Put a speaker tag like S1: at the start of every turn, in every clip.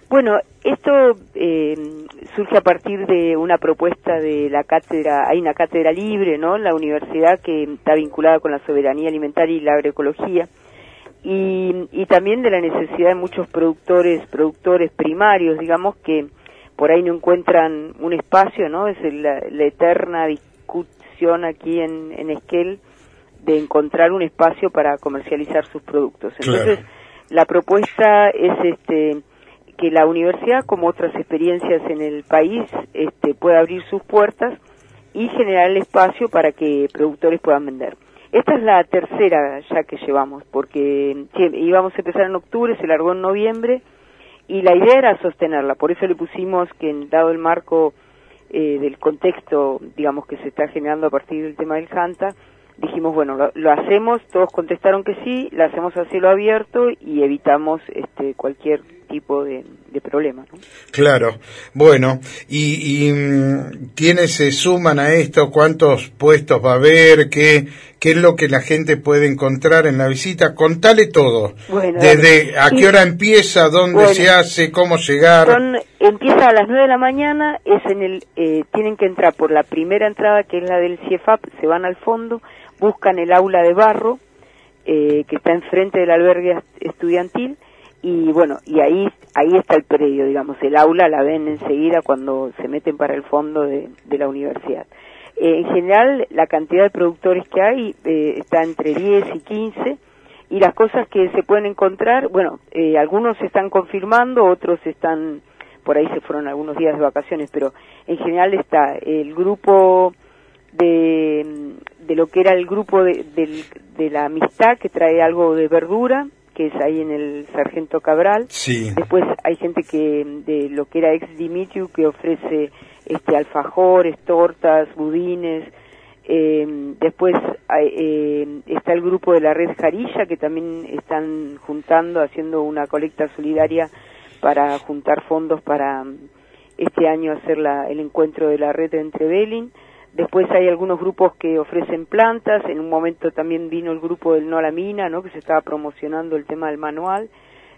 S1: Bueno, esto surge a partir de una propuesta de la cátedra, hay una cátedra libre, ¿no?, en la universidad que está vinculada con la soberanía alimentaria y la agroecología, y también de la necesidad de muchos productores primarios, digamos, que por ahí no encuentran un espacio, ¿no? Es la eterna discusión aquí en Esquel de encontrar un espacio para comercializar sus productos. Entonces, claro, la propuesta es que la universidad, como otras experiencias en el país, pueda abrir sus puertas y generar el espacio para que productores puedan vender. Esta es la tercera ya que llevamos, porque íbamos a empezar en octubre, se largó en noviembre, y la idea era sostenerla. Por eso le pusimos que, dado el marco del contexto, digamos, que se está generando a partir del tema del Janta, dijimos, bueno, lo hacemos, todos contestaron que sí, la hacemos a cielo abierto y evitamos cualquier tipo de problema, ¿no?
S2: Claro. Bueno, y ¿quiénes se suman a esto? ¿Cuántos puestos va a haber? ¿Qué es lo que la gente puede encontrar en la visita? Contale todo.
S1: Bueno,
S2: desde a qué hora empieza, dónde se hace, cómo llegar.
S1: Empieza a las 9 de la mañana, tienen que entrar por la primera entrada, que es la del CIEFAP, se van al fondo, buscan el aula de barro, que está enfrente del albergue estudiantil, y bueno, y ahí está el predio, digamos, el aula la ven enseguida cuando se meten para el fondo de la universidad. En general, la cantidad de productores que hay está entre 10 y 15, y las cosas que se pueden encontrar, bueno, algunos se están confirmando, otros están, por ahí se fueron algunos días de vacaciones, pero en general está el grupo de lo que era el grupo de la amistad, que trae algo de verdura, que es ahí en el Sargento Cabral.
S2: Sí.
S1: Después hay gente de lo que era ex Dimitriu, que ofrece alfajores, tortas, budines. Después está el grupo de la Red Jarilla, que también están haciendo una colecta solidaria para juntar fondos para este año hacer el encuentro de la red de Entrevelin. Después hay algunos grupos que ofrecen plantas. En un momento también vino el grupo del No a la Mina, ¿no?, que se estaba promocionando el tema del manual.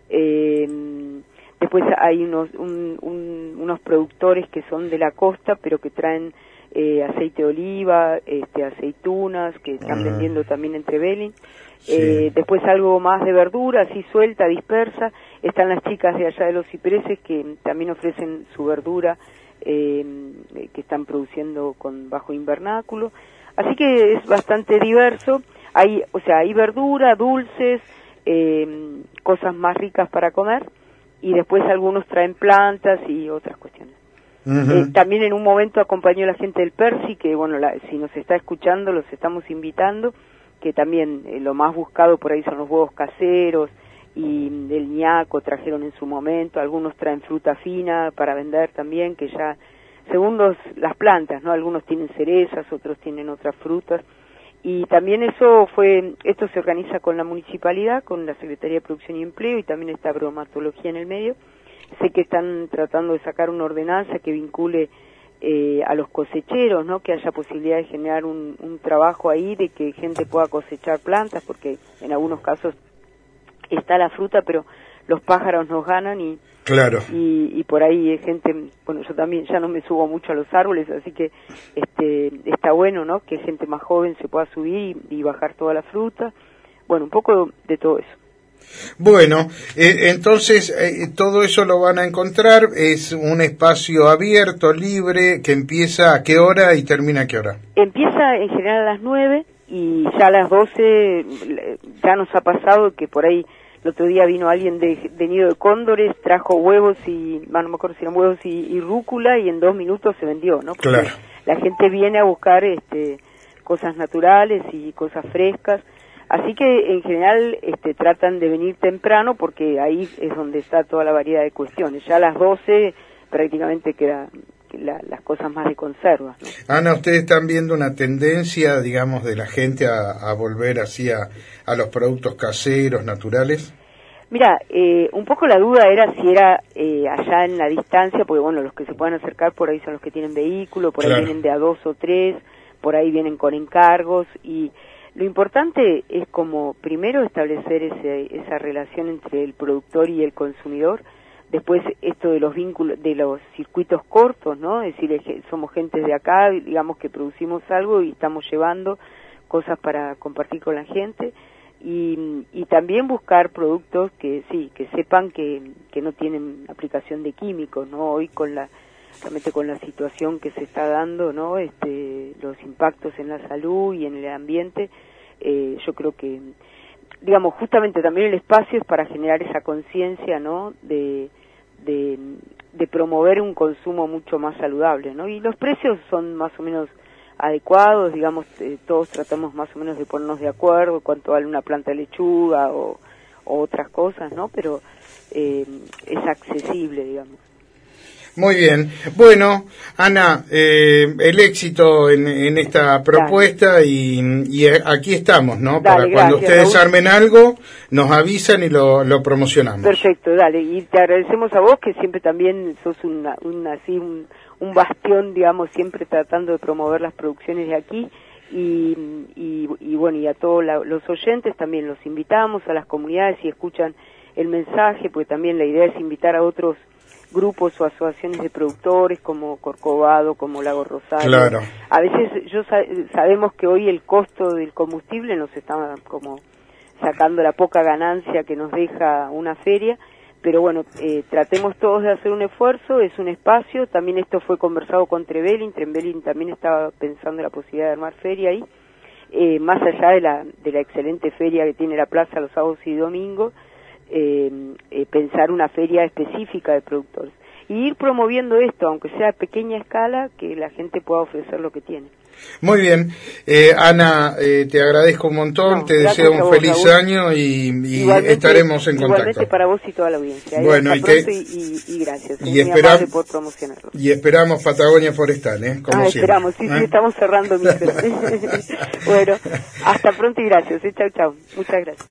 S1: Después hay unos productores que son de la costa, pero que traen aceite de oliva, aceitunas, que están vendiendo también entre Belín. Sí. Después algo más de verdura, así suelta, dispersa. Están las chicas de allá de los cipreses, que también ofrecen su verdura, que están produciendo bajo invernáculo. Así que es bastante diverso. Hay verdura, dulces, cosas más ricas para comer, y después algunos traen plantas y otras cuestiones. Uh-huh. También en un momento acompañó la gente del Persi, que bueno, si nos está escuchando, los estamos invitando, que también lo más buscado por ahí son los huevos caseros, y el ñaco trajeron en su momento. Algunos traen fruta fina para vender también, que ya según las plantas, ¿no? Algunos tienen cerezas, otros tienen otras frutas. Y también esto se organiza con la municipalidad, con la Secretaría de Producción y Empleo, y también está bromatología en el medio. Sé que están tratando de sacar una ordenanza que vincule a los cosecheros, ¿no?, que haya posibilidad de generar un trabajo ahí, de que gente pueda cosechar plantas, porque en algunos casos está la fruta, pero los pájaros nos ganan y
S2: claro,
S1: y por ahí hay gente, bueno, yo también ya no me subo mucho a los árboles, así que está bueno, ¿no?, que gente más joven se pueda subir y bajar toda la fruta. Bueno, un poco de todo eso.
S2: Bueno, entonces todo eso lo van a encontrar. Es un espacio abierto, libre, que empieza a qué hora y termina a qué hora.
S1: Empieza en general a las 9 y ya a las 12 ya nos ha pasado que por ahí el otro día vino alguien de Nido de Cóndores, trajo huevos no me acuerdo si eran huevos y rúcula, y en 2 minutos se vendió, ¿no? Porque
S2: claro,
S1: la gente viene a buscar cosas naturales y cosas frescas. Así que en general tratan de venir temprano, porque ahí es donde está toda la variedad de cuestiones. Ya a las 12 prácticamente quedan las cosas más de conserva, ¿no?
S2: Ana, ¿ustedes están viendo una tendencia, digamos, de la gente a volver así a los productos caseros, naturales?
S1: Mira, un poco la duda era si era allá en la distancia, porque bueno, los que se pueden acercar por ahí son los que tienen vehículo, por claro, ahí vienen de a 2 o 3, por ahí vienen con encargos, y lo importante es como primero establecer esa relación entre el productor y el consumidor, Después esto de los vínculos, de los circuitos cortos, ¿no? Es decir, somos gente de acá, digamos que producimos algo y estamos llevando cosas para compartir con la gente, y también buscar productos que sepan que no tienen aplicación de químicos, ¿no? Hoy realmente con la situación que se está dando, ¿no? Los impactos en la salud y en el ambiente, yo creo que, digamos, justamente también el espacio es para generar esa conciencia, ¿no? De promover un consumo mucho más saludable, ¿no? Y los precios son más o menos adecuados, digamos, todos tratamos más o menos de ponernos de acuerdo cuánto vale una planta de lechuga o otras cosas, ¿no? Pero es accesible, digamos.
S2: Muy bien. Bueno, Ana, el éxito en esta propuesta y aquí estamos, ¿no?
S1: Dale,
S2: para cuando
S1: gracias,
S2: ustedes
S1: Raúl.
S2: armen algo, nos avisan y lo promocionamos.
S1: Perfecto, dale. Y te agradecemos a vos, que siempre también sos un bastión, digamos, siempre tratando de promover las producciones de aquí. Y bueno, y a todos los oyentes también los invitamos, a las comunidades, si escuchan el mensaje, porque también la idea es invitar a otros grupos o asociaciones de productores como Corcovado, como Lago Rosario.
S2: Claro.
S1: A veces sabemos que hoy el costo del combustible nos está como sacando la poca ganancia que nos deja una feria, pero bueno, tratemos todos de hacer un esfuerzo, es un espacio. También esto fue conversado con Trevelin también estaba pensando en la posibilidad de armar feria ahí, más allá de la excelente feria que tiene la plaza los sábados y domingos, pensar una feria específica de productores y ir promoviendo esto, aunque sea a pequeña escala, que la gente pueda ofrecer lo que tiene.
S2: Muy bien, Ana, te agradezco un montón, te deseo un feliz año y estaremos en contacto.
S1: Igualmente para vos y toda la audiencia.
S2: Bueno,
S1: y gracias. Muy amable por promocionarlo.
S2: Y esperamos Patagonia Forestal, como siempre.
S1: Esperamos, sí, estamos cerrando micro. Bueno, hasta pronto y gracias. Chau, chau. Muchas gracias.